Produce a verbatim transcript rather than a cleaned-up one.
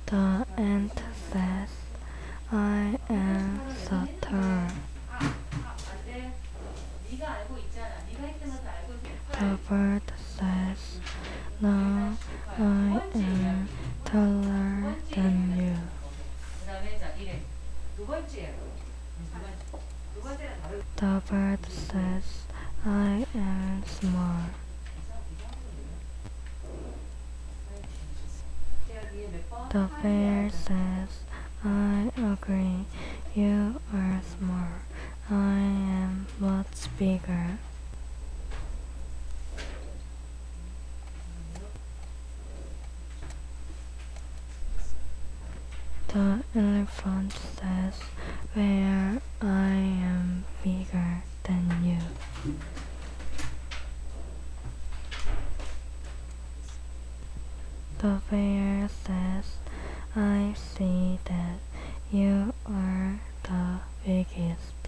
The ant says, I am the tall. The bird says, no, I am taller than you. The bird says, I am small. The bear says, I agree, you are small. I am much bigger. The elephant says, where I am bigger than you. The bear says, I see that you are the biggest.